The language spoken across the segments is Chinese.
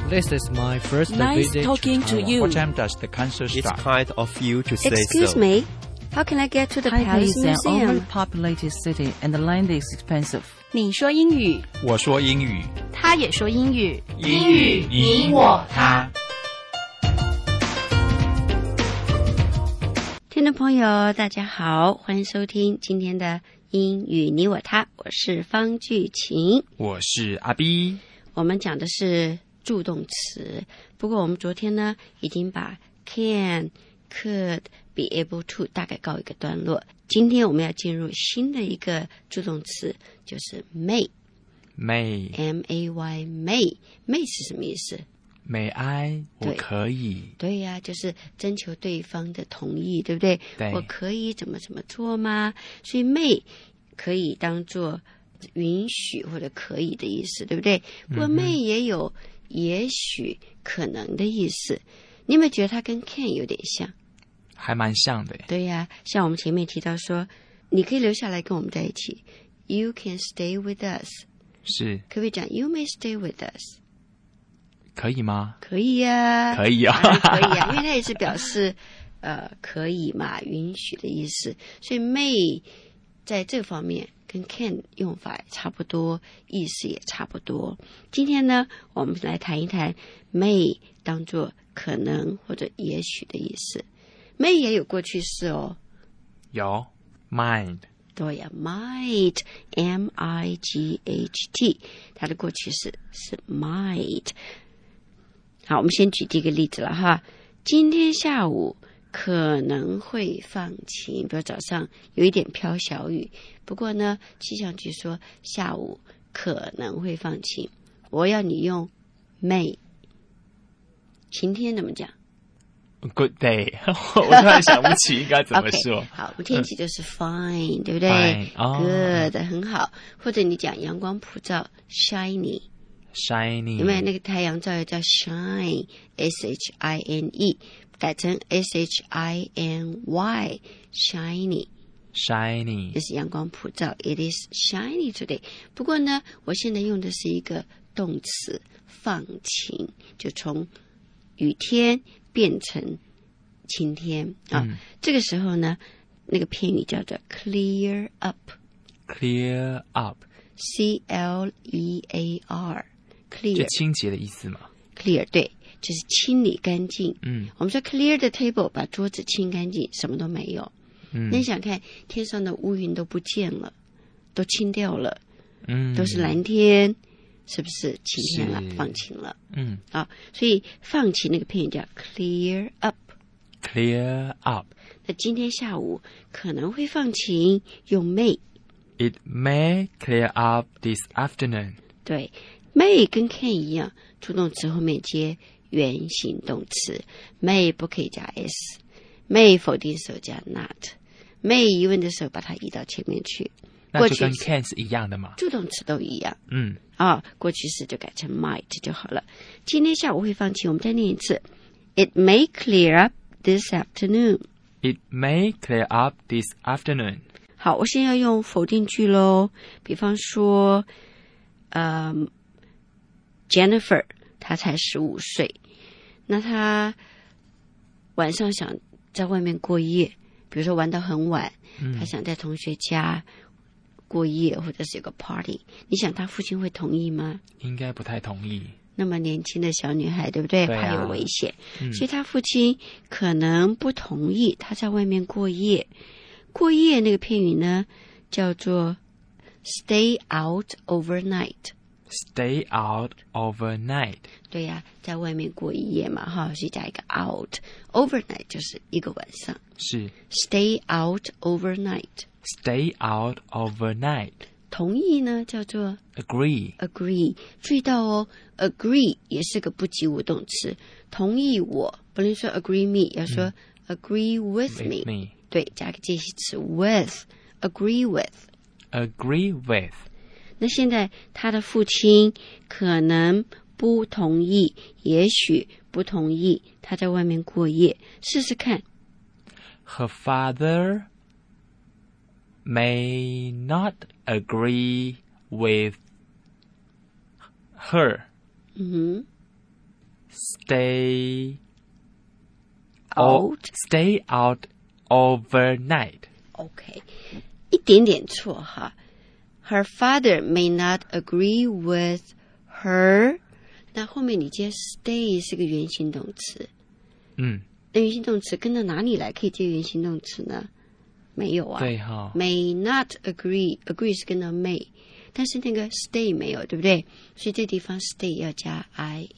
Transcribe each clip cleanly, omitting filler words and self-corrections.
This is my first Nice visit talking to Taiwan. you. What time does the concert It's start? kind of you to say Excuse so. me, how can I get to the Taipei Palace is an Museum? overpopulated city and the land is expensive. 你说英语， 我说英语， 他也说英语， 英语你我他。 听众朋友，大家好，欢迎收听今天的英语你我他，我是方巨晴。 我是阿 B。 我们讲的是助动词，不过我们昨天呢已经把 can、could、be able to 大概告一个段落。今天我们要进入新的一个助动词，就是 may。 May M-A-Y may 是什么意思？ May I 我可以。 对呀，就是征求对方的同意，对不对？ 对我可以怎么做吗？所以 may 可以当做允许或者可以的意思，对不对？不过 may 也有也许可能的意思。你有没有觉得它跟 can 有点像？ 还蛮像的。 对呀，像我们前面提到说，你可以留下来跟我们在一起。You can stay with us。 是可不可以讲 You may stay with us？ 可以吗？ 可以呀， 可以啊当然可以啊，因为它也是表示可以嘛，允许的意思。所以 may 在这方面跟 can 用法也差不多，意思也差不多。今天呢，我们来谈一谈 may 当作可能或者也许的意思。may 也有过去式哦。 有 mind 对呀，might M-I-G-H-T， 它的过去式是 might。好，我们先举第一个例子了哈。今天下午可能会放晴，比如早上有一点飘小雨，不过呢，气象局说下午可能会放晴。我要你用 may。晴天怎么讲？ Good day 我突然想不起应该怎么说。 Okay， 好，天气就是 fine， 对不对 Fine，哦 Good， 很好。或者你讲阳光普照 shiny， Shiny 有没有那个太阳照要叫 shine S-H-I-N-E 改成 S-H-I-N-Y shiny， Shiny 就是阳光普照 It is shiny today。 不过呢，我现在用的是一个动词放晴，就从雨天变成晴天啊。这个时候呢，那个片语叫做 clear up， Clear up C-L-E-A-R 就 clear 清洁的意思嘛。 clear 对，就是清理干净。我们说 clear the table， 把桌子清干净，什么都没有。那你想看天上的乌云都不见了，都清掉了，都是蓝天，是不是晴天了，放晴了？所以放晴那个片语叫 clear up。 Clear up 那今天下午可能会放晴，用 may。 It may clear up this afternoon 对， may 跟 can 一样，助动词后面接原形动词。 may 不可以加 s， may 否定时候加 not， may 疑问的时候把它移到前面去。 那就跟 can 是一样的嘛。 助动词都一样。 嗯过去式就改成 might 就好了。今天下午会放晴，我们再念一次。 It may clear up this afternoon。 It may clear up this afternoon 好，我现在要用否定句咯。比方说Jennifer 她才15岁，那她晚上想在外面过夜，比如说玩到很晚，她想在同学家过夜，或者是有个 party， 你想她父亲会同意吗？ 应该不太同意。 那么年轻的小女孩，对不对？ 对啊怕有危险，所以她父亲可能不同意她在外面过夜。过夜那个片语呢，叫做 stay out overnight。 Stay out overnight 对呀，在外面过一夜嘛，哈，所以加一个 out。 overnight 就是一个晚上。 是 stay out overnight。 Stay out overnight 同意呢叫做 Agree agree。 注意到哦， agree 也是个不及物动词，同意我不能说 agree me， 要说 agree with me。 me 对，加个介系词 with， agree with。 Agree with 那现在他的父亲可能不同意，也许不同意他在外面过夜，试试看。 Her father may not agree with her stay Out overnight. OK， 一点点错哈。Her father may not agree with her， 那后面你接 stay 是个原形动词，那原形动词跟到哪里来可以接原形动词呢？没有啊。 对哈。 May not agree 是跟到 may， 但是那个 stay 没有，对不对？所以这地方 stay 要加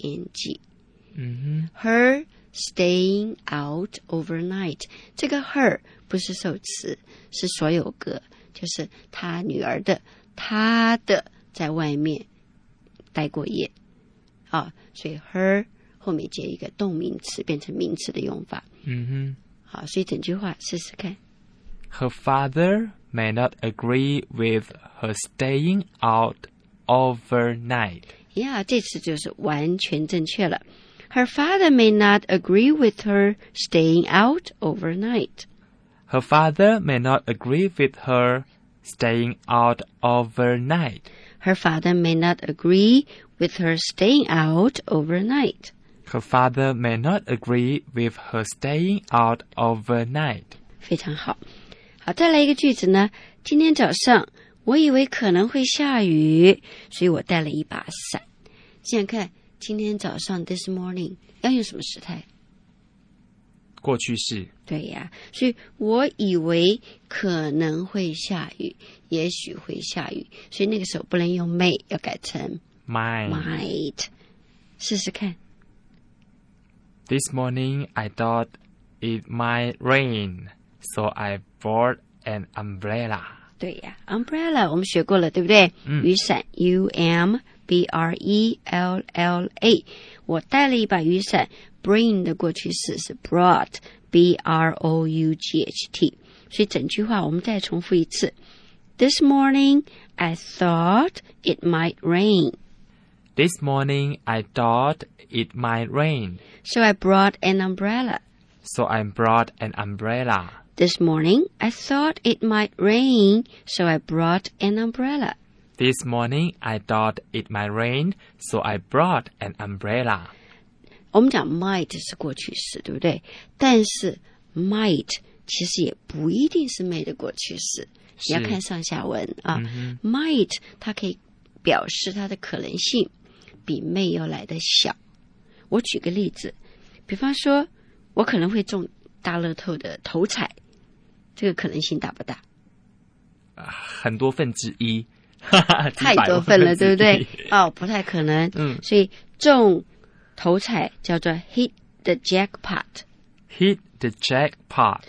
ing。Her staying out overnight， 这个 her 不是受词，是所有格，就是她女儿的，她的在外面待过夜啊，所以 her 后面接一个动名词，变成名词的用法。好，所以整句话试试看。 Her father may not agree with her staying out overnight. Yeah， 这次就是完全正确了。Her father may not agree with her staying out overnight. Her father may not agree with her staying out overnight. Her father may not agree with her staying out overnight. Her father may not agree with her staying out overnight. 非常好。好，再来一个句子呢。今天早上我以为可能会下雨，所以我带了一把伞。想想看，今天早上 this morning 要用什么时态？ 过去式。 对呀，所以我以为可能会下雨，也许会下雨，所以那个时候不能用 may， 要改成 might。试试看。 This morning I thought it might rain, so I bought an umbrella. 对呀 ，umbrella 我们学过了，对不对？雨伞 umbrella， 我带了一把雨伞。Bring 的过去式是 brought， brought， 所以整句话我们再重复一次。This morning I thought it might rain. This morning I thought it might rain. So I brought an umbrella. So I brought an umbrella. This morning I thought it might rain, so I brought an umbrella. This morning I thought it might rain, so I brought an umbrella. 我们讲 might 是过去式，对不对？但是 might 其实也不一定是 may 的过去式，你要看上下文啊。might 它可以表示它的可能性比 may 要来的小。我举个例子，比方说我可能会中大乐透的头彩，这个可能性大不大？ 很多分之一， 太多份了，对不对？不太可能。所以中头彩叫做 hit the jackpot. Hit the jackpot.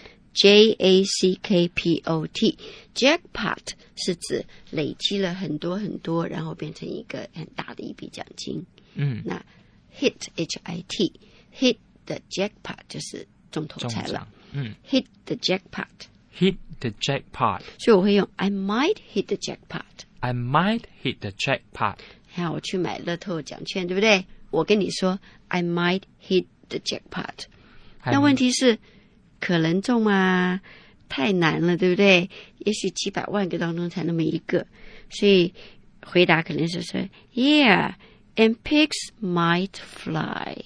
Jackpot. Jackpot 是指累积了很多很多，然后变成一个很大的一笔奖金。那 hit hit hit the jackpot 就是中头彩了。hit the jackpot. Hit the jackpot. 所以我会用 I might hit the jackpot. I might hit the jackpot. 看我去买乐透奖券，对不对？我跟你说 I might hit the jackpot. 那问题是可能中吗？太难了，对不对？也许几百万个当中才那么一个，所以回答可能是说 Yeah, and pigs might fly.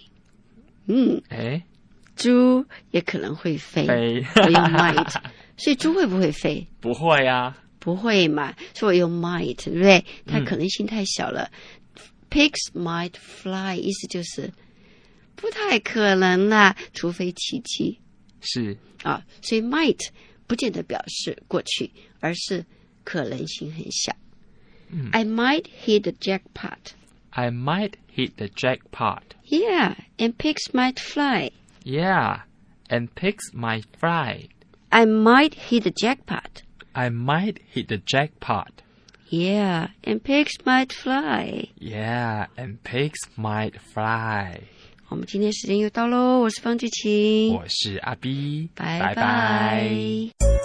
猪也可能会飞。我用 might， 所以猪会不会飞？ 不会啊， 不会嘛，所以我用 might， 对不对？它可能性太小了。Pigs might fly 意思就是不太可能啦，除非奇迹。 是啊，所以 might 不见得表示过去，而是可能性很小。I might hit the jackpot. I might hit the jackpot. Yeah, and pigs might fly. Yeah, and pigs might fly. I might hit the jackpot. I might hit the jackpot. Yeah, and pigs might fly. Yeah, and pigs might fly. 我们今天时间又到喽，我是方志琴， 我是阿 B， 拜拜。